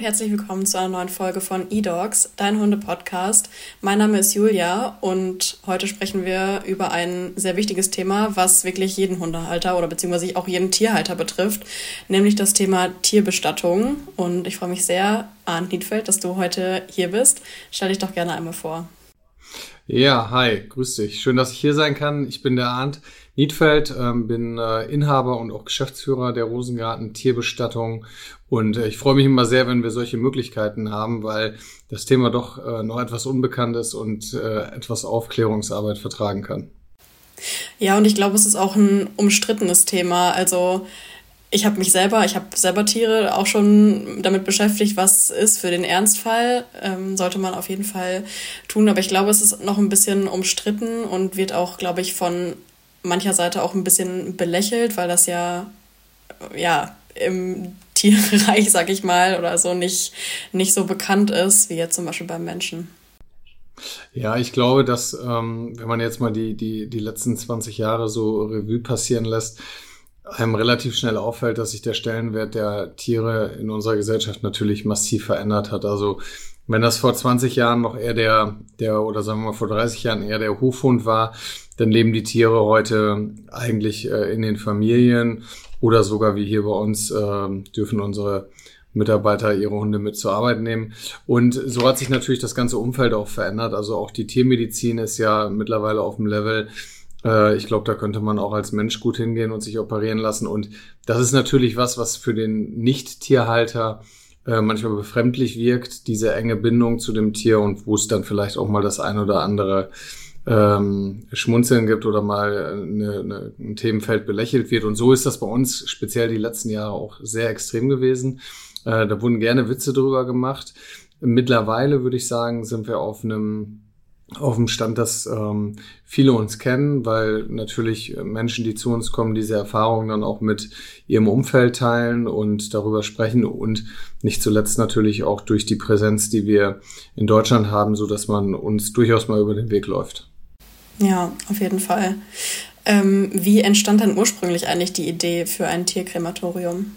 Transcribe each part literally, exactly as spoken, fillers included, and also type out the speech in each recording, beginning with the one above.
herzlich willkommen zu einer neuen Folge von eDogs, dein Hunde-Podcast. Mein Name ist Julia und heute sprechen wir über ein sehr wichtiges Thema, was wirklich jeden Hundehalter oder beziehungsweise auch jeden Tierhalter betrifft, nämlich das Thema Tierbestattung. Und ich freue mich sehr, Arndt Niedfeld, dass du heute hier bist. Stell dich doch gerne einmal vor. Ja, hi, grüß dich. Schön, dass ich hier sein kann. Ich bin der Arndt Niedfeld, ähm, bin äh, Inhaber und auch Geschäftsführer der Rosengarten Tierbestattung und äh, ich freue mich immer sehr, wenn wir solche Möglichkeiten haben, weil das Thema doch äh, noch etwas unbekannt ist und äh, etwas Aufklärungsarbeit vertragen kann. Ja, und ich glaube, es ist auch ein umstrittenes Thema. Also ich habe mich selber, ich habe selber Tiere auch schon damit beschäftigt, was ist für den Ernstfall, ähm, sollte man auf jeden Fall tun. Aber ich glaube, es ist noch ein bisschen umstritten und wird auch, glaube ich, von mancher Seite auch ein bisschen belächelt, weil das ja, ja im Tierreich, sag ich mal, oder so nicht, nicht so bekannt ist, wie jetzt zum Beispiel beim Menschen. Ja, ich glaube, dass, ähm, wenn man jetzt mal die, die, die letzten zwanzig Jahre so Revue passieren lässt, einem relativ schnell auffällt, dass sich der Stellenwert der Tiere in unserer Gesellschaft natürlich massiv verändert hat. Also wenn das vor zwanzig Jahren noch eher der, der oder sagen wir mal vor dreißig Jahren eher der Hofhund war, dann leben die Tiere heute eigentlich äh, in den Familien oder sogar wie hier bei uns äh, dürfen unsere Mitarbeiter ihre Hunde mit zur Arbeit nehmen. Und so hat sich natürlich das ganze Umfeld auch verändert. Also auch die Tiermedizin ist ja mittlerweile auf dem Level, äh, ich glaube, da könnte man auch als Mensch gut hingehen und sich operieren lassen. Und das ist natürlich was, was für den Nicht-Tierhalter äh, manchmal befremdlich wirkt, diese enge Bindung zu dem Tier und wo es dann vielleicht auch mal das ein oder andere ähm, Schmunzeln gibt oder mal eine, eine, ein Themenfeld belächelt wird. Und so ist das bei uns speziell die letzten Jahre auch sehr extrem gewesen. Äh, da wurden gerne Witze drüber gemacht. Mittlerweile würde ich sagen, sind wir auf einem auf dem Stand, dass ähm, viele uns kennen, weil natürlich Menschen, die zu uns kommen, diese Erfahrungen dann auch mit ihrem Umfeld teilen und darüber sprechen und nicht zuletzt natürlich auch durch die Präsenz, die wir in Deutschland haben, so dass man uns durchaus mal über den Weg läuft. Ja, auf jeden Fall. Ähm, wie entstand denn ursprünglich eigentlich die Idee für ein Tierkrematorium?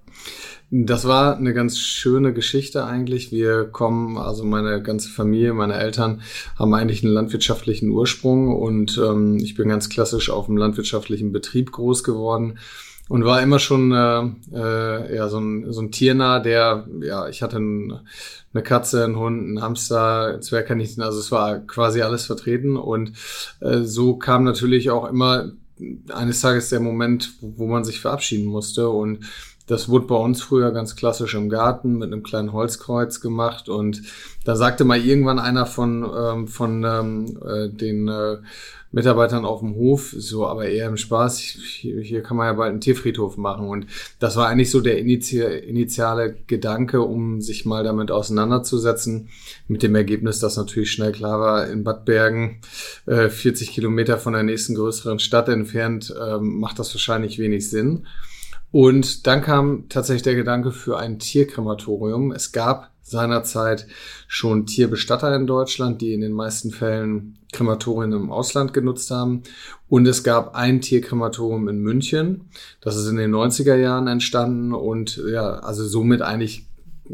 Das war eine ganz schöne Geschichte eigentlich. Wir kommen, also meine ganze Familie, meine Eltern haben eigentlich einen landwirtschaftlichen Ursprung und ähm, ich bin ganz klassisch auf einem landwirtschaftlichen Betrieb groß geworden und war immer schon äh, äh, ja so ein so ein Tiernah, der ja ich hatte ein, eine Katze, einen Hund, einen Hamster, ein Zwergkaninchen, also es war quasi alles vertreten und äh, so kam natürlich auch immer eines Tages der Moment, wo, wo man sich verabschieden musste und das wurde bei uns früher ganz klassisch im Garten mit einem kleinen Holzkreuz gemacht und da sagte mal irgendwann einer von ähm, von ähm, äh, den äh, Mitarbeitern auf dem Hof, so aber eher im Spaß, hier, hier kann man ja bald einen Tierfriedhof machen und das war eigentlich so der initi- initiale Gedanke, um sich mal damit auseinanderzusetzen, mit dem Ergebnis, dass natürlich schnell klar war, in Bad Bergen, äh, vierzig Kilometer von der nächsten größeren Stadt entfernt, äh, macht das wahrscheinlich wenig Sinn. Und dann kam tatsächlich der Gedanke für ein Tierkrematorium. Es gab seinerzeit schon Tierbestatter in Deutschland, die in den meisten Fällen Krematorien im Ausland genutzt haben. Und es gab ein Tierkrematorium in München. Das ist in den neunziger Jahren entstanden und ja, also somit eigentlich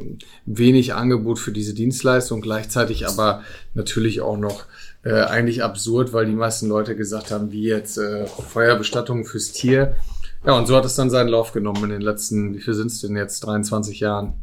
wenig Angebot für diese Dienstleistung, gleichzeitig aber natürlich auch noch äh, eigentlich absurd, weil die meisten Leute gesagt haben, wie jetzt äh, Feuerbestattung fürs Tier. Ja, und so hat es dann seinen Lauf genommen in den letzten, wie viel sind es denn jetzt, dreiundzwanzig Jahren.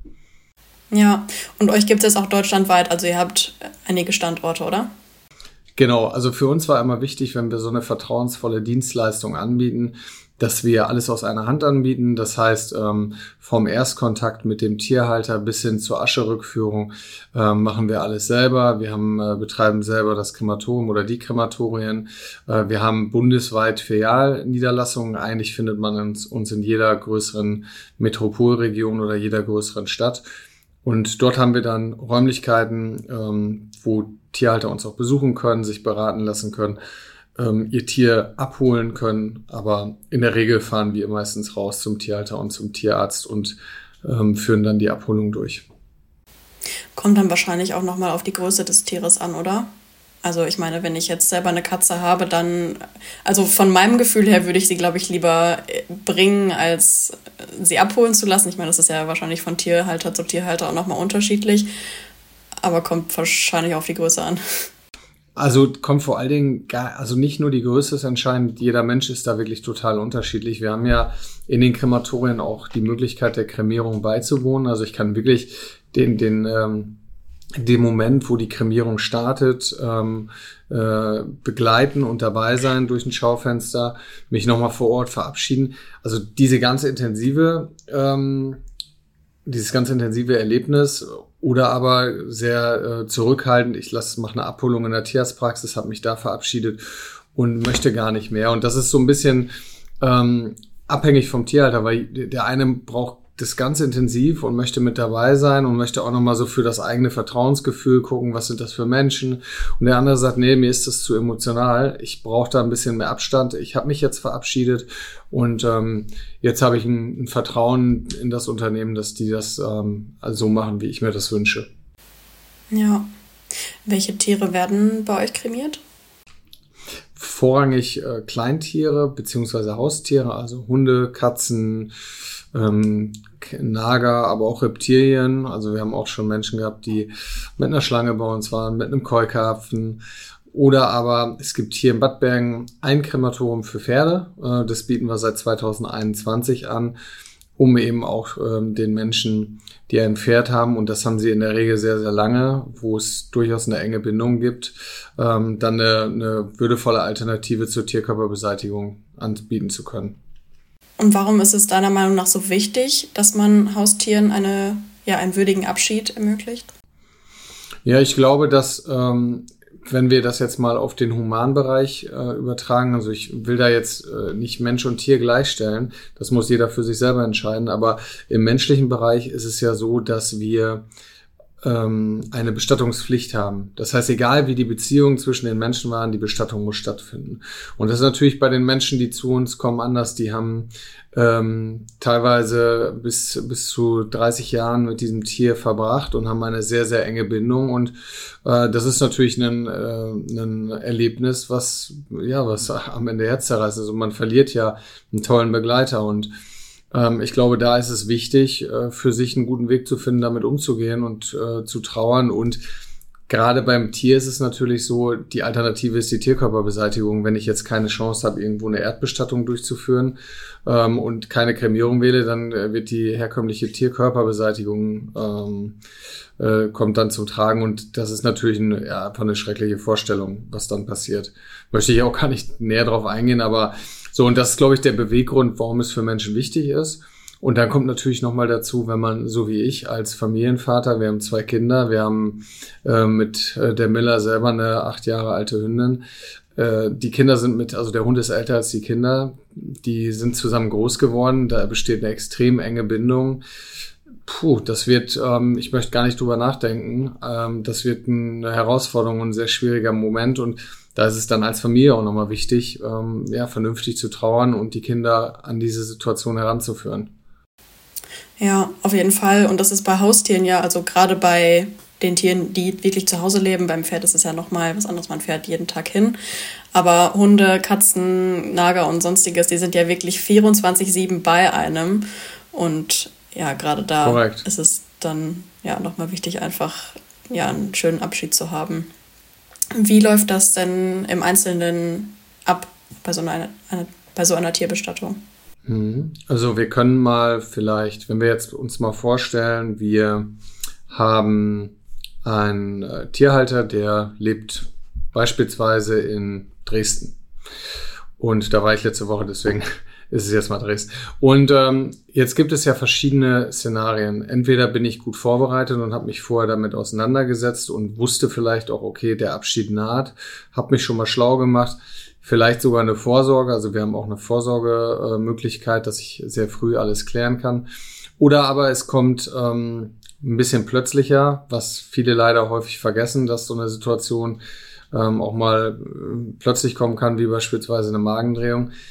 Ja, und euch gibt es auch deutschlandweit, also ihr habt einige Standorte, oder? Genau, also für uns war immer wichtig, wenn wir so eine vertrauensvolle Dienstleistung anbieten, dass wir alles aus einer Hand anbieten. Das heißt, ähm, vom Erstkontakt mit dem Tierhalter bis hin zur Ascherückführung äh, machen wir alles selber. Wir haben, äh, betreiben selber das Krematorium oder die Krematorien. Äh, wir haben bundesweit Filialniederlassungen. Eigentlich findet man uns, uns in jeder größeren Metropolregion oder jeder größeren Stadt. Und dort haben wir dann Räumlichkeiten, ähm, wo Tierhalter uns auch besuchen können, sich beraten lassen können, ihr Tier abholen können, aber in der Regel fahren wir meistens raus zum Tierhalter und zum Tierarzt und ähm, führen dann die Abholung durch. Kommt dann wahrscheinlich auch nochmal auf die Größe des Tieres an, oder? Also ich meine, wenn ich jetzt selber eine Katze habe, dann, also von meinem Gefühl her würde ich sie, glaube ich, lieber bringen, als sie abholen zu lassen. Ich meine, das ist ja wahrscheinlich von Tierhalter zu Tierhalter auch nochmal unterschiedlich, aber kommt wahrscheinlich auf die Größe an. Also kommt vor allen Dingen, gar, also nicht nur die Größe ist entscheidend, jeder Mensch ist da wirklich total unterschiedlich. Wir haben ja in den Krematorien auch die Möglichkeit der Kremierung beizuwohnen. Also ich kann wirklich den, den, ähm, den Moment, wo die Kremierung startet, ähm, äh, begleiten und dabei sein durch ein Schaufenster, mich nochmal vor Ort verabschieden. Also diese ganze intensive, ähm, dieses ganz intensive Erlebnis oder aber sehr äh, zurückhaltend, ich lasse mache eine Abholung in der Tierarztpraxis, habe mich da verabschiedet und möchte gar nicht mehr. Und das ist so ein bisschen ähm, abhängig vom Tierhalter, weil der eine braucht das ganz intensiv und möchte mit dabei sein und möchte auch nochmal so für das eigene Vertrauensgefühl gucken, was sind das für Menschen. Und der andere sagt, nee, mir ist das zu emotional, ich brauche da ein bisschen mehr Abstand, ich habe mich jetzt verabschiedet und ähm, jetzt habe ich ein, ein Vertrauen in das Unternehmen, dass die das ähm, also so machen, wie ich mir das wünsche. Ja. Welche Tiere werden bei euch kremiert? Vorrangig äh, Kleintiere beziehungsweise Haustiere, also Hunde, Katzen, ähm, Nager, aber auch Reptilien. Also wir haben auch schon Menschen gehabt, die mit einer Schlange bei uns waren, mit einem Keukarpfen. Oder aber es gibt hier in Bad Bergen ein Krematorium für Pferde. Äh, das bieten wir seit zweitausendeinundzwanzig an, um eben auch ähm, den Menschen, die ein Pferd haben, und das haben sie in der Regel sehr, sehr lange, wo es durchaus eine enge Bindung gibt, ähm, dann eine, eine würdevolle Alternative zur Tierkörperbeseitigung anbieten zu können. Und warum ist es deiner Meinung nach so wichtig, dass man Haustieren eine, ja, einen würdigen Abschied ermöglicht? Ja, ich glaube, dass ähm, wenn wir das jetzt mal auf den Humanbereich äh, übertragen, also ich will da jetzt äh, nicht Mensch und Tier gleichstellen, das muss jeder für sich selber entscheiden, aber im menschlichen Bereich ist es ja so, dass wir ähm, eine Bestattungspflicht haben. Das heißt, egal wie die Beziehungen zwischen den Menschen waren, die Bestattung muss stattfinden. Und das ist natürlich bei den Menschen, die zu uns kommen, anders. Die haben ähm, teilweise bis bis zu dreißig Jahren mit diesem Tier verbracht und haben eine sehr, sehr enge Bindung. Und äh, das ist natürlich ein, äh, ein Erlebnis, was ja was am Ende Herz zerreißt. Also man verliert ja einen tollen Begleiter. Und ähm, ich glaube, da ist es wichtig, äh, für sich einen guten Weg zu finden, damit umzugehen und äh, zu trauern. Und gerade beim Tier ist es natürlich so, die Alternative ist die Tierkörperbeseitigung. Wenn ich jetzt keine Chance habe, irgendwo eine Erdbestattung durchzuführen ähm, und keine Kremierung wähle, dann äh, wird die herkömmliche Tierkörperbeseitigung ähm, äh, kommt dann zum Tragen. Und das ist natürlich ein, ja, einfach eine schreckliche Vorstellung, was dann passiert. Möchte ich auch gar nicht näher drauf eingehen, aber so, und das ist, glaube ich, der Beweggrund, warum es für Menschen wichtig ist. Und dann kommt natürlich nochmal dazu, wenn man, so wie ich, als Familienvater, wir haben zwei Kinder, wir haben äh, mit äh, der Miller selber eine acht Jahre alte Hündin. Äh, die Kinder sind mit, also der Hund ist älter als die Kinder, die sind zusammen groß geworden, da besteht eine extrem enge Bindung. Puh, das wird, ähm, ich möchte gar nicht drüber nachdenken, ähm, das wird eine Herausforderung und ein sehr schwieriger Moment, und da ist es dann als Familie auch nochmal wichtig, ähm, ja, vernünftig zu trauern und die Kinder an diese Situation heranzuführen. Ja, auf jeden Fall. Und das ist bei Haustieren ja, also gerade bei den Tieren, die wirklich zu Hause leben. Beim Pferd ist es ja nochmal was anderes, man fährt jeden Tag hin. Aber Hunde, Katzen, Nager und sonstiges, die sind ja wirklich vierundzwanzig sieben bei einem. Und ja, gerade da Korrekt. Ist es dann ja nochmal wichtig, einfach ja einen schönen Abschied zu haben. Wie läuft das denn im Einzelnen ab bei so einer, einer, bei so einer Tierbestattung? Also wir können mal vielleicht, wenn wir jetzt uns mal vorstellen, wir haben einen äh, Tierhalter, der lebt beispielsweise in Dresden. Und da war ich letzte Woche, deswegen ist es jetzt mal Dresden. Und ähm, jetzt gibt es ja verschiedene Szenarien. Entweder bin ich gut vorbereitet und habe mich vorher damit auseinandergesetzt und wusste vielleicht auch, okay, der Abschied naht, habe mich schon mal schlau gemacht. Vielleicht sogar eine Vorsorge, also wir haben auch eine Vorsorgemöglichkeit, dass ich sehr früh alles klären kann. Oder aber es kommt ähm, ein bisschen plötzlicher, was viele leider häufig vergessen, dass so eine Situation ähm, auch mal äh, plötzlich kommen kann, wie beispielsweise eine Magendrehung.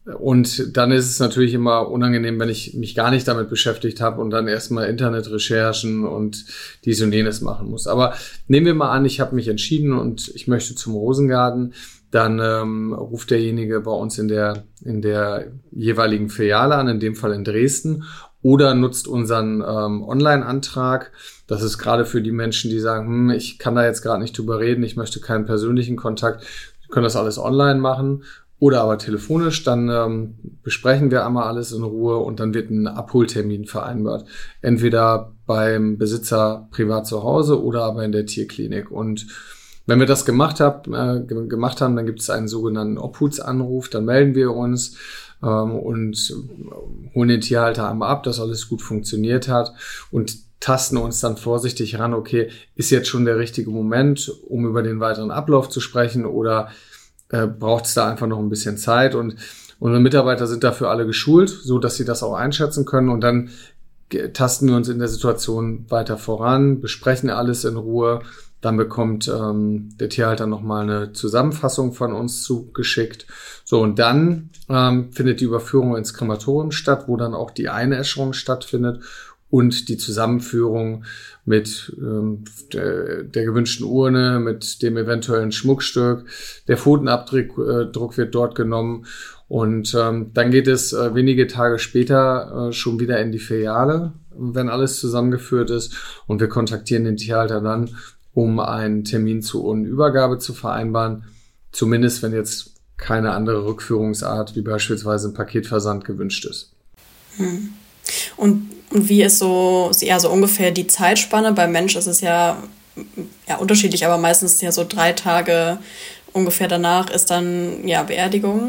Und dann ist es natürlich immer unangenehm, wenn ich mich gar nicht damit beschäftigt habe und dann erstmal Internetrecherchen und dies und jenes machen muss. Aber nehmen wir mal an, ich habe mich entschieden und ich möchte zum Rosengarten. Dann ähm, ruft derjenige bei uns in der in der jeweiligen Filiale an, in dem Fall in Dresden, oder nutzt unseren ähm, Online-Antrag. Das ist gerade für die Menschen, die sagen, hm, ich kann da jetzt gerade nicht drüber reden, ich möchte keinen persönlichen Kontakt, die können das alles online machen oder aber telefonisch. Dann ähm, besprechen wir einmal alles in Ruhe und dann wird ein Abholtermin vereinbart. Entweder beim Besitzer privat zu Hause oder aber in der Tierklinik. Und wenn wir das gemacht, hab, äh, gemacht haben, dann gibt es einen sogenannten Obhutsanruf, dann melden wir uns ähm, und holen den Tierhalter einmal ab, dass alles gut funktioniert hat und tasten uns dann vorsichtig ran, okay, ist jetzt schon der richtige Moment, um über den weiteren Ablauf zu sprechen oder äh, braucht es da einfach noch ein bisschen Zeit? Und unsere Mitarbeiter sind dafür alle geschult, so dass sie das auch einschätzen können und dann tasten wir uns in der Situation weiter voran, besprechen alles in Ruhe. Dann bekommt ähm, der Tierhalter nochmal eine Zusammenfassung von uns zugeschickt. So, und dann ähm, findet die Überführung ins Krematorium statt, wo dann auch die Einäscherung stattfindet und die Zusammenführung mit ähm, der, der gewünschten Urne, mit dem eventuellen Schmuckstück. Der Pfotenabdruck äh, Druck wird dort genommen. Und ähm, dann geht es äh, wenige Tage später äh, schon wieder in die Filiale, wenn alles zusammengeführt ist. Und wir kontaktieren den Tierhalter dann, um einen Termin zur Urnenübergabe zu vereinbaren. Zumindest, wenn jetzt keine andere Rückführungsart, wie beispielsweise ein Paketversand, gewünscht ist. Hm. Und, und wie ist so, ja, so ungefähr die Zeitspanne? Beim Mensch ist es ja, ja unterschiedlich, aber meistens ja so drei Tage ungefähr danach ist dann ja Beerdigung.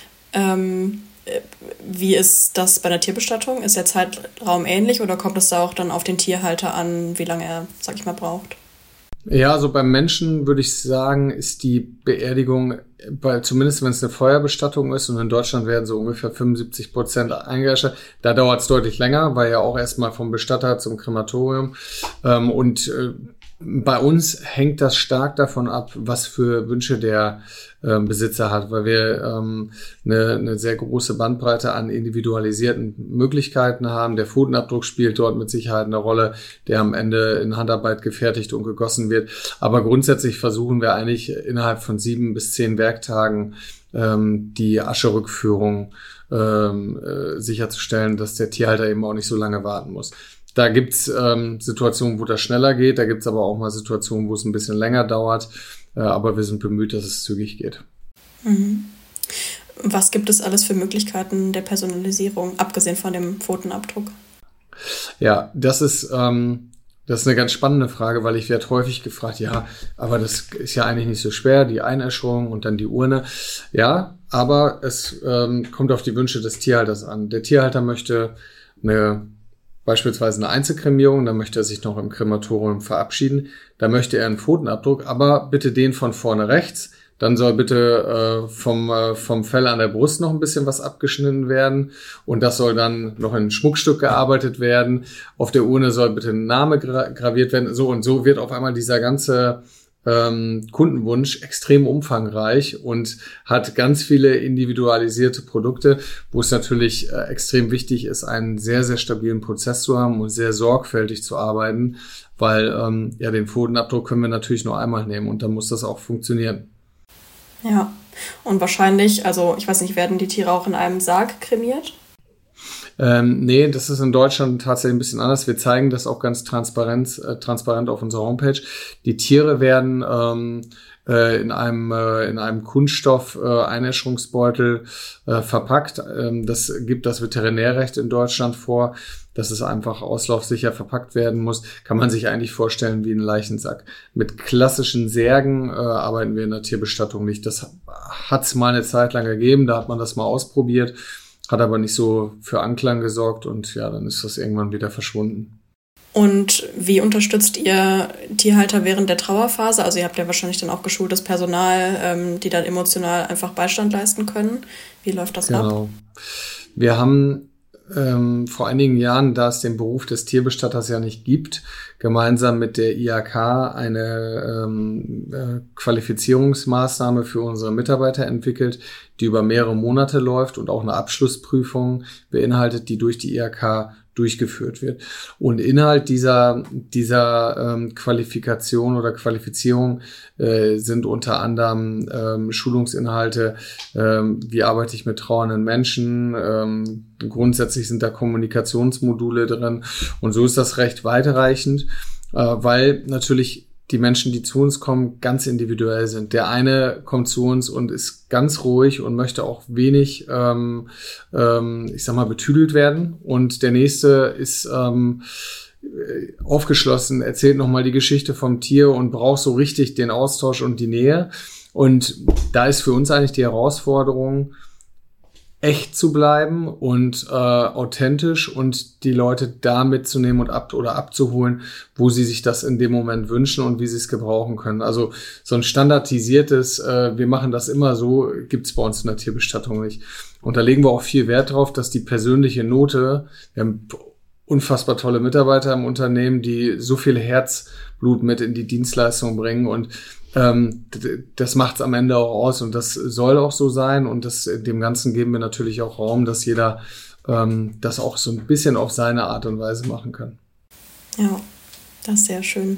Ähm, wie ist das bei der Tierbestattung? Ist der Zeitraum ähnlich oder kommt es da auch dann auf den Tierhalter an, wie lange er, sag ich mal, braucht? Ja, also beim Menschen würde ich sagen, ist die Beerdigung, bei, zumindest wenn es eine Feuerbestattung ist, und in Deutschland werden so ungefähr fünfundsiebzig Prozent eingeäschert, da dauert es deutlich länger, weil ja auch erstmal vom Bestatter zum Krematorium. Ähm, und äh, bei uns hängt das stark davon ab, was für Wünsche der ähm, Besitzer hat, weil wir ähm, eine, eine sehr große Bandbreite an individualisierten Möglichkeiten haben. Der Pfotenabdruck spielt dort mit Sicherheit eine Rolle, der am Ende in Handarbeit gefertigt und gegossen wird. Aber grundsätzlich versuchen wir eigentlich innerhalb von sieben bis zehn Werktagen ähm, die Ascherückführung ähm, äh, sicherzustellen, dass der Tierhalter eben auch nicht so lange warten muss. Da gibt's ähm, Situationen, wo das schneller geht, da gibt's aber auch mal Situationen, wo es ein bisschen länger dauert, äh, aber wir sind bemüht, dass es zügig geht. Mhm. Was gibt es alles für Möglichkeiten der Personalisierung, abgesehen von dem Pfotenabdruck? Ja, das ist, ähm, das ist eine ganz spannende Frage, weil ich werde häufig gefragt, ja, aber das ist ja eigentlich nicht so schwer, die Einäscherung und dann die Urne. Ja, aber es ähm, kommt auf die Wünsche des Tierhalters an. Der Tierhalter möchte eine beispielsweise eine Einzelkremierung, dann möchte er sich noch im Krematorium verabschieden, da möchte er einen Pfotenabdruck, aber bitte den von vorne rechts, dann soll bitte äh, vom äh, vom Fell an der Brust noch ein bisschen was abgeschnitten werden und das soll dann noch in ein Schmuckstück gearbeitet werden, auf der Urne soll bitte ein Name gra- graviert werden, so und so wird auf einmal dieser ganze ähm, Kundenwunsch extrem umfangreich und hat ganz viele individualisierte Produkte, wo es natürlich äh, extrem wichtig ist, einen sehr, sehr stabilen Prozess zu haben und sehr sorgfältig zu arbeiten, weil ähm, ja den Pfotenabdruck können wir natürlich nur einmal nehmen und dann muss das auch funktionieren. Ja, und wahrscheinlich, also ich weiß nicht, werden die Tiere auch in einem Sarg kremiert? Ähm, nee, das ist in Deutschland tatsächlich ein bisschen anders. Wir zeigen das auch ganz transparent, äh, transparent auf unserer Homepage. Die Tiere werden ähm, äh, in einem äh, in einem Kunststoff äh, Einäscherungsbeutel äh, verpackt. Ähm, das gibt das Veterinärrecht in Deutschland vor, dass es einfach auslaufsicher verpackt werden muss. Kann man sich eigentlich vorstellen wie ein Leichensack. Mit klassischen Särgen äh, arbeiten wir in der Tierbestattung nicht. Das hat es mal eine Zeit lang gegeben, da hat man das mal ausprobiert. Hat aber nicht so für Anklang gesorgt und ja, dann ist das irgendwann wieder verschwunden. Und wie unterstützt ihr Tierhalter während der Trauerphase? Also ihr habt ja wahrscheinlich dann auch geschultes Personal, ähm, die dann emotional einfach Beistand leisten können. Wie läuft das genau. ab? Wir haben ähm, vor einigen Jahren, da es den Beruf des Tierbestatters ja nicht gibt, gemeinsam mit der I H K eine ähm, äh, Qualifizierungsmaßnahme für unsere Mitarbeiter entwickelt, die über mehrere Monate läuft und auch eine Abschlussprüfung beinhaltet, die durch die I H K durchgeführt wird. Und Inhalt dieser dieser ähm, Qualifikation oder Qualifizierung äh, sind unter anderem ähm, Schulungsinhalte, ähm, wie arbeite ich mit trauernden Menschen, ähm, grundsätzlich sind da Kommunikationsmodule drin und so ist das recht weitreichend, äh, weil natürlich die Menschen, die zu uns kommen, ganz individuell sind. Der eine kommt zu uns und ist ganz ruhig und möchte auch wenig, ähm, ähm, ich sag mal, betüdelt werden. Und der nächste ist ähm, aufgeschlossen, erzählt nochmal die Geschichte vom Tier und braucht so richtig den Austausch und die Nähe. Und da ist für uns eigentlich die Herausforderung, echt zu bleiben und äh, authentisch und die Leute da mitzunehmen und ab oder abzuholen, wo sie sich das in dem Moment wünschen und wie sie es gebrauchen können. Also so ein standardisiertes, äh, wir machen das immer so, gibt's bei uns in der Tierbestattung nicht. Und da legen wir auch viel Wert drauf, dass die persönliche Note, wir haben unfassbar tolle Mitarbeiter im Unternehmen, die so viel Herzblut mit in die Dienstleistung bringen und Ähm, das macht's am Ende auch aus und das soll auch so sein und das, dem Ganzen geben wir natürlich auch Raum, dass jeder ähm, das auch so ein bisschen auf seine Art und Weise machen kann. Ja, das ist sehr schön.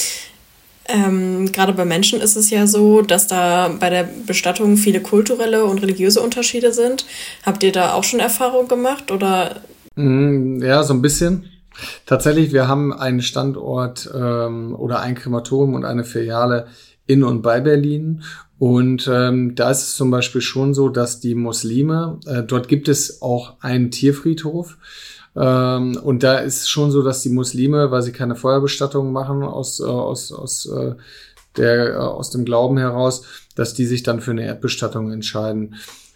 Ähm, gerade bei Menschen ist es ja so, dass da bei der Bestattung viele kulturelle und religiöse Unterschiede sind. Habt ihr da auch schon Erfahrung gemacht oder? Ja, so ein bisschen. Tatsächlich, wir haben einen Standort ähm, oder ein Krematorium und eine Filiale in und bei Berlin. Und ähm, da ist es zum Beispiel schon so, dass die Muslime, äh, dort gibt es auch einen Tierfriedhof. Ähm, und da ist schon so, dass die Muslime, weil sie keine Feuerbestattung machen aus, äh, aus, aus, äh, der, äh, aus dem Glauben heraus, dass die sich dann für eine Erdbestattung entscheiden.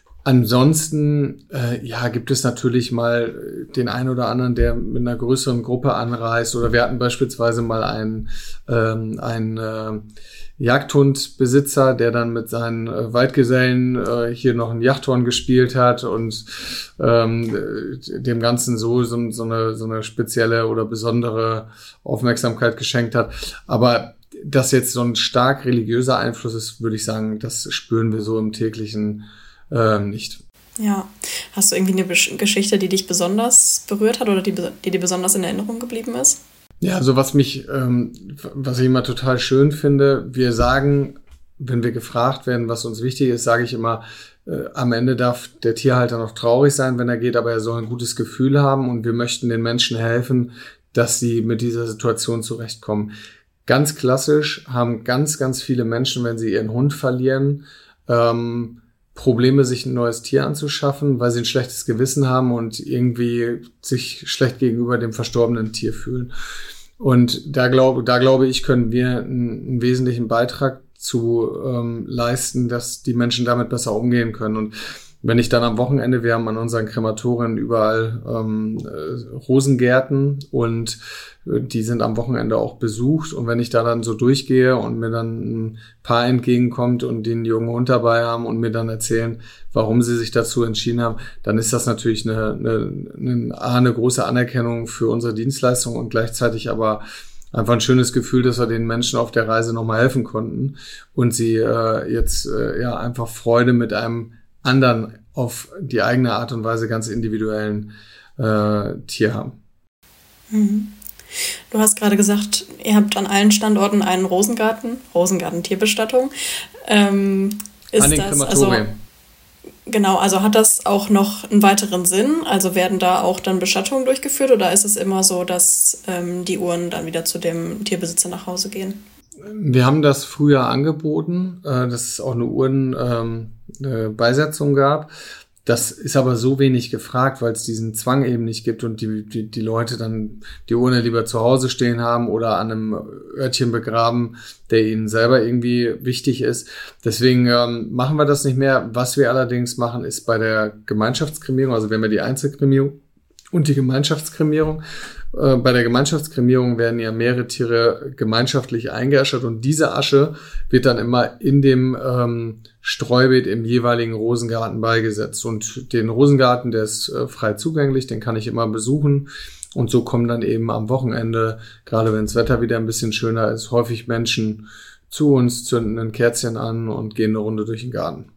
Ansonsten, äh, ja, gibt es natürlich mal den einen oder anderen, der mit einer größeren Gruppe anreist. Oder wir hatten beispielsweise mal einen, ähm, einen äh, Jagdhundbesitzer, der dann mit seinen äh, Waldgesellen äh, hier noch ein Jagdhorn gespielt hat und ähm, dem Ganzen so, so, so, eine, so eine spezielle oder besondere Aufmerksamkeit geschenkt hat. Aber dass jetzt so ein stark religiöser Einfluss ist, würde ich sagen, das spüren wir so im täglichen Ähm, nicht. Ja. Hast du irgendwie eine Besch- Geschichte, die dich besonders berührt hat oder die, die dir besonders in Erinnerung geblieben ist? Ja, also was mich, ähm, was ich immer total schön finde, wir sagen, wenn wir gefragt werden, was uns wichtig ist, sage ich immer, äh, am Ende darf der Tierhalter noch traurig sein, wenn er geht, aber er soll ein gutes Gefühl haben und wir möchten den Menschen helfen, dass sie mit dieser Situation zurechtkommen. Ganz klassisch haben ganz, ganz viele Menschen, wenn sie ihren Hund verlieren, ähm, Probleme, sich ein neues Tier anzuschaffen, weil sie ein schlechtes Gewissen haben und irgendwie sich schlecht gegenüber dem verstorbenen Tier fühlen. Und da glaube, da glaube ich, können wir einen, einen wesentlichen Beitrag zu ähm, leisten, dass die Menschen damit besser umgehen können. Und wenn ich dann am Wochenende, wir haben an unseren Krematorien überall ähm, äh, Rosengärten und die sind am Wochenende auch besucht. Und wenn ich da dann so durchgehe und mir dann ein Paar entgegenkommt und die einen jungen Hund dabei haben und mir dann erzählen, warum sie sich dazu entschieden haben, dann ist das natürlich eine, eine, eine, eine große Anerkennung für unsere Dienstleistung und gleichzeitig aber einfach ein schönes Gefühl, dass wir den Menschen auf der Reise nochmal helfen konnten und sie äh, jetzt äh, ja einfach Freude mit einem anderen auf die eigene Art und Weise ganz individuellen äh, Tier haben. Mhm. Du hast gerade gesagt, ihr habt an allen Standorten einen Rosengarten, Rosengarten-Tierbestattung. Ähm, ist an den das, Krematorien. Also, genau, also hat das auch noch einen weiteren Sinn? Also werden da auch dann Bestattungen durchgeführt oder ist es immer so, dass ähm, die Uhren dann wieder zu dem Tierbesitzer nach Hause gehen? Wir haben das früher angeboten, äh, dass es auch eine Uhrenbeisetzung äh, gab. Das ist aber so wenig gefragt, weil es diesen Zwang eben nicht gibt und die, die, die Leute dann die Urne lieber zu Hause stehen haben oder an einem Örtchen begraben, der ihnen selber irgendwie wichtig ist. Deswegen ähm, machen wir das nicht mehr. Was wir allerdings machen, ist bei der Gemeinschaftskremierung, also wenn wir die Einzelkremierung Und die Gemeinschaftskremierung. Äh, bei der Gemeinschaftskremierung werden ja mehrere Tiere gemeinschaftlich eingeäschert und diese Asche wird dann immer in dem ähm, Streubeet im jeweiligen Rosengarten beigesetzt. Und den Rosengarten, der ist äh, frei zugänglich, den kann ich immer besuchen. Und so kommen dann eben am Wochenende, gerade wenn das Wetter wieder ein bisschen schöner ist, häufig Menschen zu uns, zünden ein Kerzchen an und gehen eine Runde durch den Garten.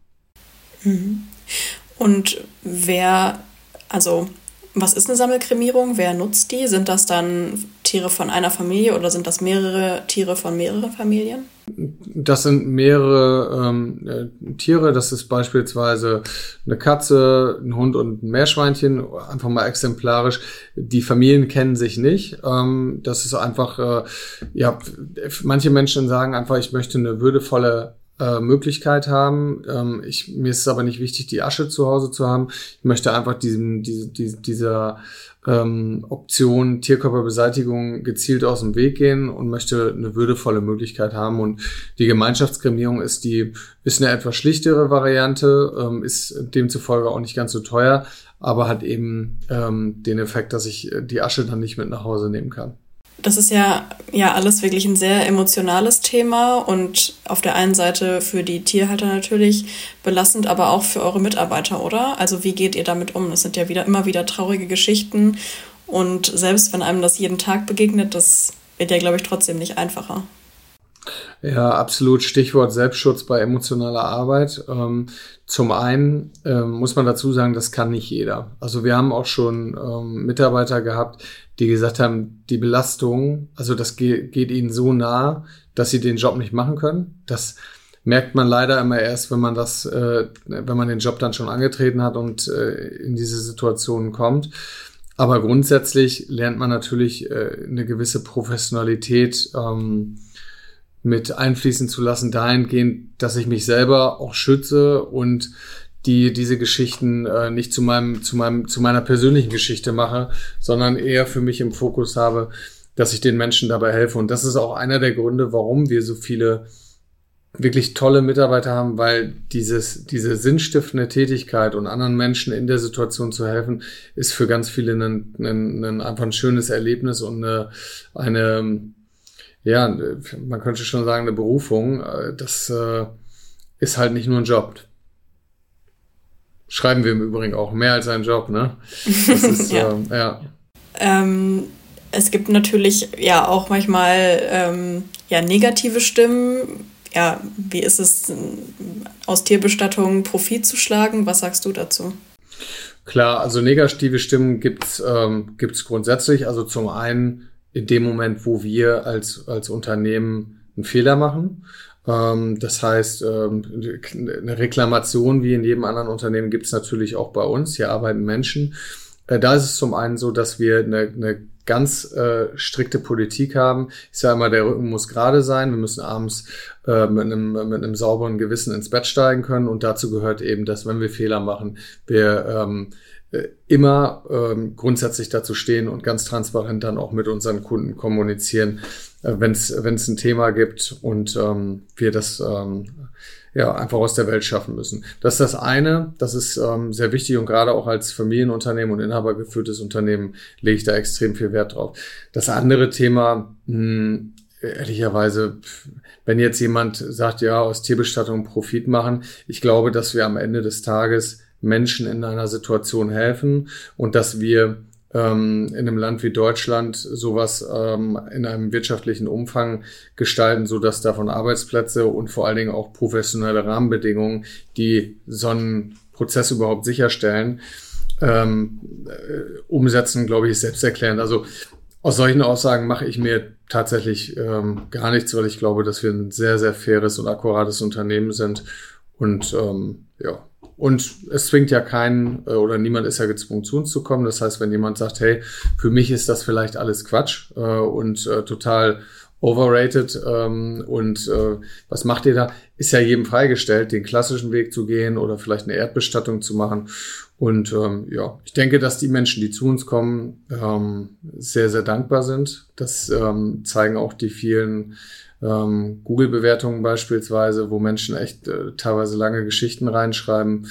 Und wer, also was ist eine Sammelkremierung? Wer nutzt die? Sind das dann Tiere von einer Familie oder sind das mehrere Tiere von mehreren Familien? Das sind mehrere ähm, äh, Tiere. Das ist beispielsweise eine Katze, ein Hund und ein Meerschweinchen. Einfach mal exemplarisch. Die Familien kennen sich nicht. Ähm, das ist einfach, äh, ja, manche Menschen sagen einfach, ich möchte eine würdevolle Möglichkeit haben. Ähm, ich, mir ist es aber nicht wichtig, die Asche zu Hause zu haben. Ich möchte einfach diesem, diese, diese, dieser ähm, Option Tierkörperbeseitigung gezielt aus dem Weg gehen und möchte eine würdevolle Möglichkeit haben. Und die Gemeinschaftskremierung ist die, ist eine etwas schlichtere Variante, ähm, ist demzufolge auch nicht ganz so teuer, aber hat eben ähm, den Effekt, dass ich die Asche dann nicht mit nach Hause nehmen kann. Das ist ja, ja alles wirklich ein sehr emotionales Thema und auf der einen Seite für die Tierhalter natürlich belastend, aber auch für eure Mitarbeiter, oder? Also wie geht ihr damit um? Das sind ja wieder immer wieder traurige Geschichten und selbst wenn einem das jeden Tag begegnet, das wird ja, glaube ich, trotzdem nicht einfacher. Ja, absolut. Stichwort Selbstschutz bei emotionaler Arbeit. Ähm, zum einen ähm, muss man dazu sagen, das kann nicht jeder. Also wir haben auch schon ähm, Mitarbeiter gehabt, die gesagt haben, die Belastung, also das ge- geht ihnen so nah, dass sie den Job nicht machen können. Das merkt man leider immer erst, wenn man das, äh, wenn man den Job dann schon angetreten hat und äh, in diese Situationen kommt. Aber grundsätzlich lernt man natürlich äh, eine gewisse Professionalität ähm, mit einfließen zu lassen, dahingehend, dass ich mich selber auch schütze und die diese Geschichten äh, nicht zu meinem zu meinem zu meiner persönlichen Geschichte mache, sondern eher für mich im Fokus habe, dass ich den Menschen dabei helfe. Und das ist auch einer der Gründe, warum wir so viele wirklich tolle Mitarbeiter haben, weil dieses diese sinnstiftende Tätigkeit und anderen Menschen in der Situation zu helfen, ist für ganz viele ein, ein, ein einfach ein schönes Erlebnis und eine, eine ja, man könnte schon sagen, eine Berufung. Das äh, ist halt nicht nur ein Job. Schreiben wir im Übrigen auch mehr als ein Job, ne? Das ist, ja. Äh, ja. Ähm, es gibt natürlich ja auch manchmal ähm, ja, negative Stimmen. Ja, wie ist es, aus Tierbestattung Profit zu schlagen? Was sagst du dazu? Klar, also negative Stimmen gibt's ähm, gibt's grundsätzlich. Also zum einen in dem Moment, wo wir als als Unternehmen einen Fehler machen. Ähm, das heißt, ähm, eine Reklamation wie in jedem anderen Unternehmen gibt's natürlich auch bei uns. Hier arbeiten Menschen. Äh, da ist es zum einen so, dass wir eine, eine ganz äh, strikte Politik haben. Ich sage immer, der Rücken muss gerade sein. Wir müssen abends äh, mit einem mit einem sauberen Gewissen ins Bett steigen können. Und dazu gehört eben, dass wenn wir Fehler machen, wir ähm, immer ähm, grundsätzlich dazu stehen und ganz transparent dann auch mit unseren Kunden kommunizieren, äh, wenn es wenn es ein Thema gibt und ähm, wir das ähm, ja einfach aus der Welt schaffen müssen. Das ist das eine, das ist ähm, sehr wichtig und gerade auch als Familienunternehmen und inhabergeführtes Unternehmen lege ich da extrem viel Wert drauf. Das andere Thema, mh, ehrlicherweise, wenn jetzt jemand sagt, ja, aus Tierbestattung Profit machen, ich glaube, dass wir am Ende des Tages Menschen in einer Situation helfen und dass wir ähm, in einem Land wie Deutschland sowas ähm, in einem wirtschaftlichen Umfang gestalten, so dass davon Arbeitsplätze und vor allen Dingen auch professionelle Rahmenbedingungen, die so einen Prozess überhaupt sicherstellen, ähm, äh, umsetzen, glaube ich, ist selbsterklärend. Also aus solchen Aussagen mache ich mir tatsächlich ähm, gar nichts, weil ich glaube, dass wir ein sehr, sehr faires und akkurates Unternehmen sind und ähm, ja. Und es zwingt ja keinen äh, oder niemand ist ja gezwungen, zu uns zu kommen. Das heißt, wenn jemand sagt, hey, für mich ist das vielleicht alles Quatsch äh, und äh, total overrated ähm, und äh, was macht ihr da? Ist ja jedem freigestellt, den klassischen Weg zu gehen oder vielleicht eine Erdbestattung zu machen. Und ähm, ja, ich denke, dass die Menschen, die zu uns kommen, ähm, sehr, sehr dankbar sind. Das ähm, zeigen auch die vielen Ähm, Google-Bewertungen beispielsweise, wo Menschen echt äh, teilweise lange Geschichten reinschreiben.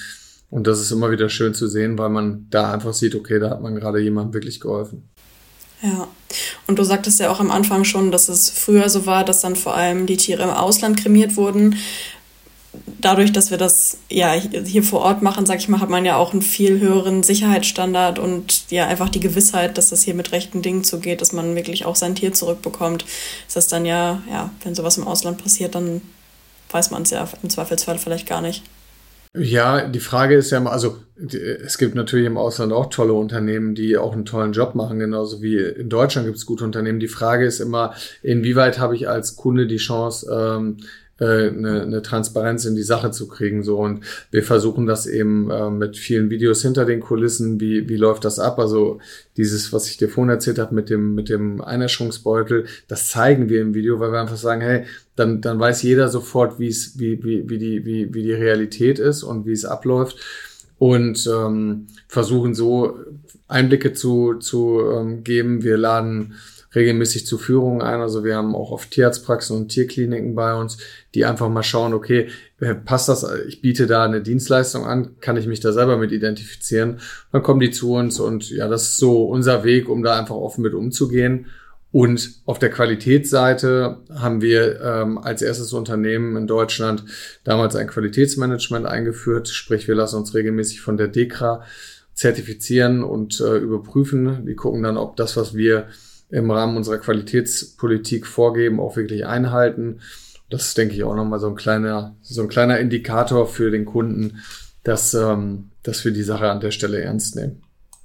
Und das ist immer wieder schön zu sehen, weil man da einfach sieht, okay, da hat man gerade jemandem wirklich geholfen. Ja, und du sagtest ja auch am Anfang schon, dass es früher so war, dass dann vor allem die Tiere im Ausland kremiert wurden. Dadurch, dass wir das ja hier vor Ort machen, sag ich mal, hat man ja auch einen viel höheren Sicherheitsstandard und ja einfach die Gewissheit, dass das hier mit rechten Dingen zugeht, dass man wirklich auch sein Tier zurückbekommt. Das ist dann ja, ja, wenn sowas im Ausland passiert, dann weiß man es ja im Zweifelsfall vielleicht gar nicht. Ja, die Frage ist ja immer, also es gibt natürlich im Ausland auch tolle Unternehmen, die auch einen tollen Job machen, genauso wie in Deutschland gibt es gute Unternehmen. Die Frage ist immer, inwieweit habe ich als Kunde die Chance, ähm, Eine, eine Transparenz in die Sache zu kriegen, so, und wir versuchen das eben äh, mit vielen Videos hinter den Kulissen, wie wie läuft das ab, also dieses, was ich dir vorhin erzählt habe mit dem mit dem Einäscherungsbeutel, das zeigen wir im Video, weil wir einfach sagen, hey, dann dann weiß jeder sofort, wie es wie wie wie die wie wie die Realität ist und wie es abläuft, und ähm, versuchen so Einblicke zu zu ähm, geben. Wir laden regelmäßig zu Führungen ein. Also wir haben auch oft Tierarztpraxen und Tierkliniken bei uns, die einfach mal schauen, okay, passt das, ich biete da eine Dienstleistung an, kann ich mich da selber mit identifizieren? Dann kommen die zu uns, und ja, das ist so unser Weg, um da einfach offen mit umzugehen. Und auf der Qualitätsseite haben wir ähm, als erstes Unternehmen in Deutschland damals ein Qualitätsmanagement eingeführt, sprich wir lassen uns regelmäßig von der DEKRA zertifizieren und äh, überprüfen. Die gucken dann, ob das, was wir im Rahmen unserer Qualitätspolitik vorgeben, auch wirklich einhalten. Das ist, denke ich, auch nochmal so ein kleiner, so ein kleiner Indikator für den Kunden, dass, ähm, dass wir die Sache an der Stelle ernst nehmen.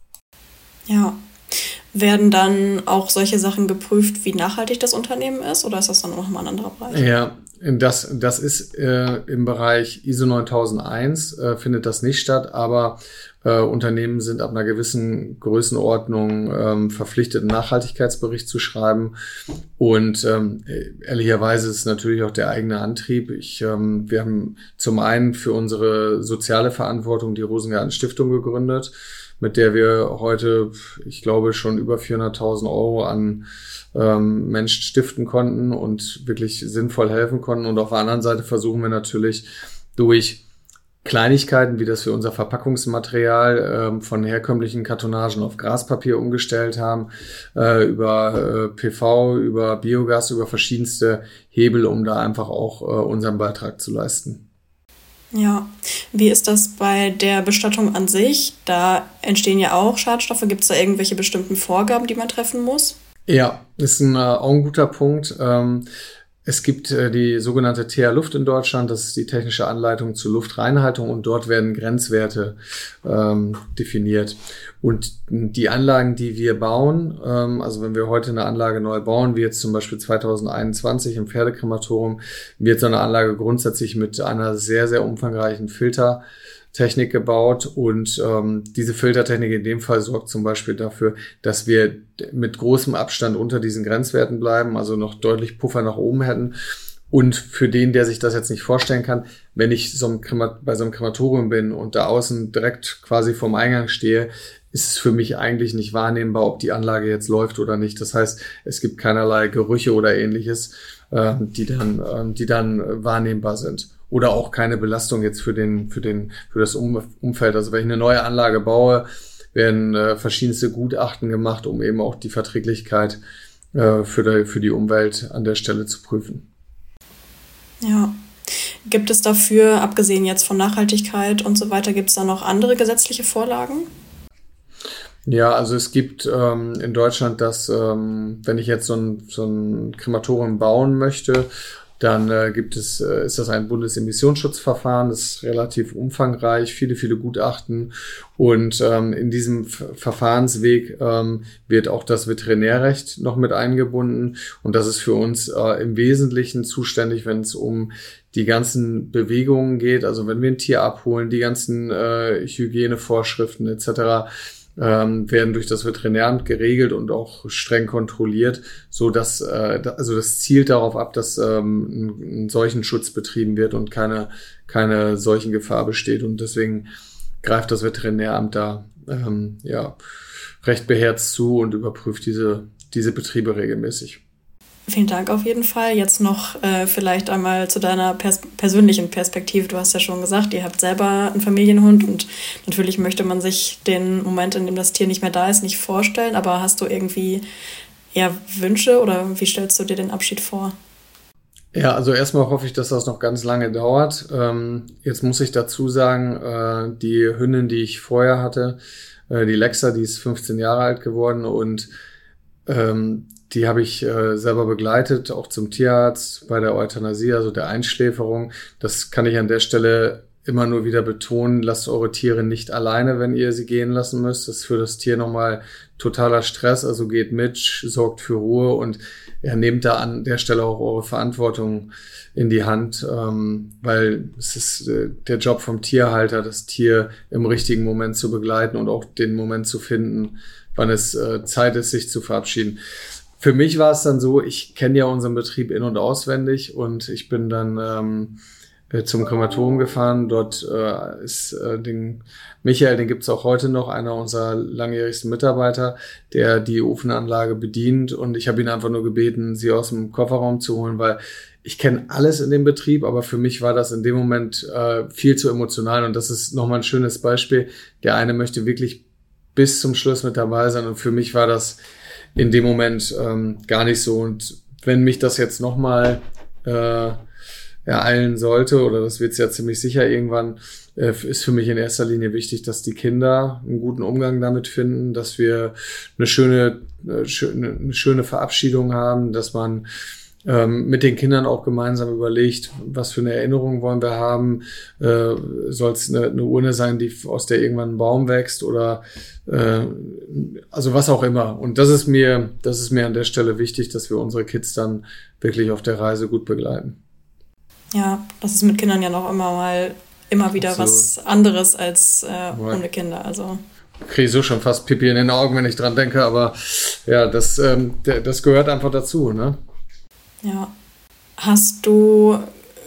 Ja. Werden dann auch solche Sachen geprüft, wie nachhaltig das Unternehmen ist, oder ist das dann nochmal ein anderer Bereich? Ja, das, das ist äh, im Bereich I S O neuntausendeins, äh, findet das nicht statt, aber äh, Unternehmen sind ab einer gewissen Größenordnung ähm, verpflichtet, einen Nachhaltigkeitsbericht zu schreiben. Und ähm, ehrlicherweise ist es natürlich auch der eigene Antrieb. Ich, ähm, wir haben zum einen für unsere soziale Verantwortung die Rosengarten Stiftung gegründet, mit der wir heute, ich glaube, schon über vierhunderttausend Euro an ähm, Menschen stiften konnten und wirklich sinnvoll helfen konnten. Und auf der anderen Seite versuchen wir natürlich durch Kleinigkeiten, wie dass wir unser Verpackungsmaterial ähm, von herkömmlichen Kartonagen auf Graspapier umgestellt haben, äh, über äh, P V, über Biogas, über verschiedenste Hebel, um da einfach auch äh, unseren Beitrag zu leisten. Ja, wie ist das bei der Bestattung an sich? Da entstehen ja auch Schadstoffe. Gibt es da irgendwelche bestimmten Vorgaben, die man treffen muss? Ja, ist ein, äh, auch ein guter Punkt. Ähm, es gibt äh, die sogenannte T H Luft in Deutschland. Das ist die technische Anleitung zur Luftreinhaltung, und dort werden Grenzwerte ähm, definiert. Und die Anlagen, die wir bauen, ähm, also wenn wir heute eine Anlage neu bauen, wie jetzt zum Beispiel zweitausendeinundzwanzig im Pferdekrematorium, wird so eine Anlage grundsätzlich mit einer sehr, sehr umfangreichen Filtertechnik gebaut, und ähm, diese Filtertechnik in dem Fall sorgt zum Beispiel dafür, dass wir mit großem Abstand unter diesen Grenzwerten bleiben, also noch deutlich Puffer nach oben hätten. Und für den, der sich das jetzt nicht vorstellen kann, wenn ich so ein Krema- bei so einem Krematorium bin und da außen direkt quasi vorm Eingang stehe, ist es für mich eigentlich nicht wahrnehmbar, ob die Anlage jetzt läuft oder nicht. Das heißt, es gibt keinerlei Gerüche oder ähnliches, äh, die dann, äh, die dann wahrnehmbar sind. Oder auch keine Belastung jetzt für den, für den, für das um- Umfeld. Also wenn ich eine neue Anlage baue, werden äh, verschiedenste Gutachten gemacht, um eben auch die Verträglichkeit äh, für die, für die Umwelt an der Stelle zu prüfen. Ja. Gibt es dafür, abgesehen jetzt von Nachhaltigkeit und so weiter, gibt es da noch andere gesetzliche Vorlagen? Ja, also es gibt ähm, in Deutschland das, ähm, wenn ich jetzt so ein, so ein Krematorium bauen möchte, dann äh, gibt es, äh, ist das ein Bundesemissionsschutzverfahren, das ist relativ umfangreich, viele, viele Gutachten, und ähm, in diesem F- Verfahrensweg ähm, wird auch das Veterinärrecht noch mit eingebunden, und das ist für uns äh, im Wesentlichen zuständig, wenn es um die ganzen Bewegungen geht, also wenn wir ein Tier abholen, die ganzen äh, Hygienevorschriften et cetera, Ähm, werden durch das Veterinäramt geregelt und auch streng kontrolliert, so dass äh, da, also das zielt darauf ab, dass ähm, ein, ein Seuchenschutz betrieben wird und keine keine Seuchengefahr besteht, und deswegen greift das Veterinäramt da ähm, ja recht beherzt zu und überprüft diese diese Betriebe regelmäßig. Vielen Dank auf jeden Fall. Jetzt noch äh, vielleicht einmal zu deiner pers- persönlichen Perspektive. Du hast ja schon gesagt, ihr habt selber einen Familienhund und natürlich möchte man sich den Moment, in dem das Tier nicht mehr da ist, nicht vorstellen. Aber hast du irgendwie eher Wünsche oder wie stellst du dir den Abschied vor? Ja, also erstmal hoffe ich, dass das noch ganz lange dauert. Ähm, jetzt muss ich dazu sagen, äh, die Hündin, die ich vorher hatte, äh, die Lexa, die ist fünfzehn Jahre alt geworden und ähm, die habe ich äh, selber begleitet, auch zum Tierarzt bei der Euthanasie, also der Einschläferung. Das kann ich an der Stelle immer nur wieder betonen. Lasst eure Tiere nicht alleine, wenn ihr sie gehen lassen müsst. Das ist für das Tier nochmal totaler Stress. Also geht mit, sorgt für Ruhe und ja, nehmt da an der Stelle auch eure Verantwortung in die Hand, ähm, weil es ist äh, der Job vom Tierhalter, das Tier im richtigen Moment zu begleiten und auch den Moment zu finden, wann es äh, Zeit ist, sich zu verabschieden. Für mich war es dann so, ich kenne ja unseren Betrieb in- und auswendig und ich bin dann ähm, zum Krematorium gefahren. Dort äh, ist äh, den Michael, den gibt's auch heute noch, einer unserer langjährigsten Mitarbeiter, der die Ofenanlage bedient. Und ich habe ihn einfach nur gebeten, sie aus dem Kofferraum zu holen, weil ich kenne alles in dem Betrieb, aber für mich war das in dem Moment äh, viel zu emotional. Und das ist nochmal ein schönes Beispiel. Der eine möchte wirklich bis zum Schluss mit dabei sein. Und für mich war das in dem Moment ähm, gar nicht so. Und wenn mich das jetzt nochmal äh, ereilen sollte, oder das wird es ja ziemlich sicher irgendwann, äh, ist für mich in erster Linie wichtig, dass die Kinder einen guten Umgang damit finden, dass wir eine schöne, äh, schöne, eine schöne Verabschiedung haben, dass man ähm, mit den Kindern auch gemeinsam überlegt, was für eine Erinnerung wollen wir haben. Äh, soll es eine, eine Urne sein, die aus der irgendwann ein Baum wächst oder äh, also was auch immer. Und das ist mir, das ist mir an der Stelle wichtig, dass wir unsere Kids dann wirklich auf der Reise gut begleiten. Ja, das ist mit Kindern ja noch immer mal immer wieder Absolut. was anderes als äh, ohne Kinder. Also kriege ich so schon fast Pipi in den Augen, wenn ich dran denke, aber ja, das, ähm, der, das gehört einfach dazu, ne? Ja. Hast du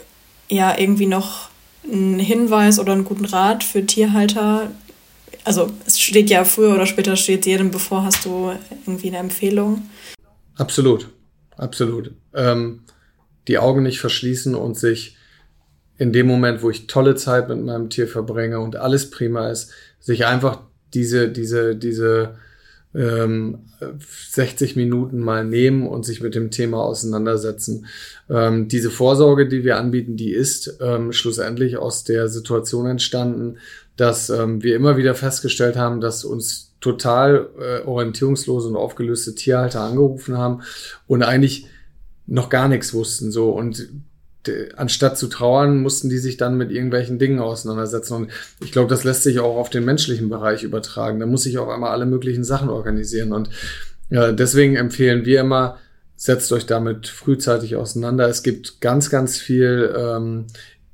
ja irgendwie noch einen Hinweis oder einen guten Rat für Tierhalter? Also es steht ja früher oder später steht jedem bevor. Hast du irgendwie eine Empfehlung? Absolut, absolut. Ähm, die Augen nicht verschließen und sich in dem Moment, wo ich tolle Zeit mit meinem Tier verbringe und alles prima ist, sich einfach diese, diese, diese ähm, sechzig Minuten mal nehmen und sich mit dem Thema auseinandersetzen. Ähm, diese Vorsorge, die wir anbieten, die ist ähm, schlussendlich aus der Situation entstanden, dass ähm, wir immer wieder festgestellt haben, dass uns total äh, orientierungslose und aufgelöste Tierhalter angerufen haben und eigentlich noch gar nichts wussten, so. Und de, anstatt zu trauern, mussten die sich dann mit irgendwelchen Dingen auseinandersetzen. Und ich glaube, das lässt sich auch auf den menschlichen Bereich übertragen. Da muss ich auf einmal alle möglichen Sachen organisieren. Und äh, deswegen empfehlen wir immer, setzt euch damit frühzeitig auseinander. Es gibt ganz, ganz viel ähm,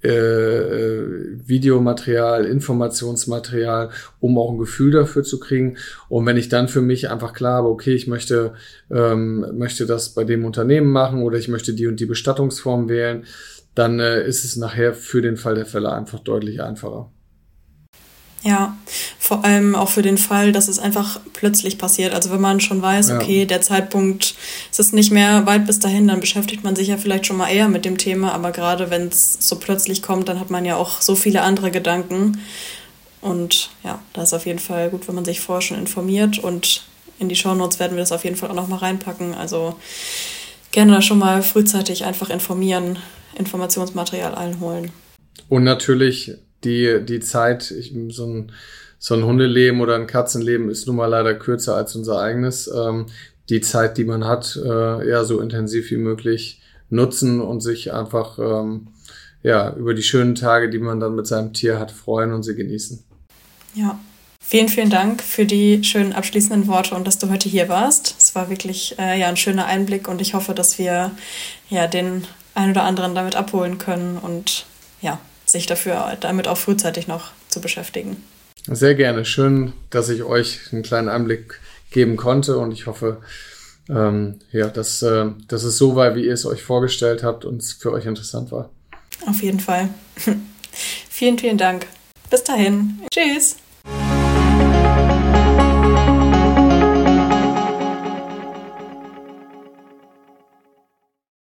äh, Videomaterial, Informationsmaterial, um auch ein Gefühl dafür zu kriegen. Und wenn ich dann für mich einfach klar habe, okay, ich möchte ähm, möchte das bei dem Unternehmen machen oder ich möchte die und die Bestattungsform wählen, dann äh, ist es nachher für den Fall der Fälle einfach deutlich einfacher. Ja, vor allem auch für den Fall, dass es einfach plötzlich passiert. Also wenn man schon weiß, okay, ja. der Zeitpunkt, es ist nicht mehr weit bis dahin, dann beschäftigt man sich ja vielleicht schon mal eher mit dem Thema. Aber gerade wenn es so plötzlich kommt, dann hat man ja auch so viele andere Gedanken. Und ja, da ist auf jeden Fall gut, wenn man sich vorher schon informiert. Und in die Shownotes werden wir das auf jeden Fall auch nochmal reinpacken. Also gerne da schon mal frühzeitig einfach informieren, Informationsmaterial einholen. Und natürlich die die Zeit, ich, so ein so ein Hundeleben oder ein Katzenleben ist nun mal leider kürzer als unser eigenes. Ähm, die Zeit, die man hat, äh, ja so intensiv wie möglich nutzen und sich einfach ähm, ja über die schönen Tage, die man dann mit seinem Tier hat, freuen und sie genießen. Ja, vielen, vielen Dank für die schönen abschließenden Worte und dass du heute hier warst. Es war wirklich äh, ja ein schöner Einblick und ich hoffe, dass wir ja den einen oder anderen damit abholen können und ja sich dafür damit auch frühzeitig noch zu beschäftigen. Sehr gerne. Schön, dass ich euch einen kleinen Einblick geben konnte und ich hoffe, ähm, ja, dass, äh, dass es so war, wie ihr es euch vorgestellt habt und es für euch interessant war. Auf jeden Fall. Vielen, vielen Dank. Bis dahin. Tschüss.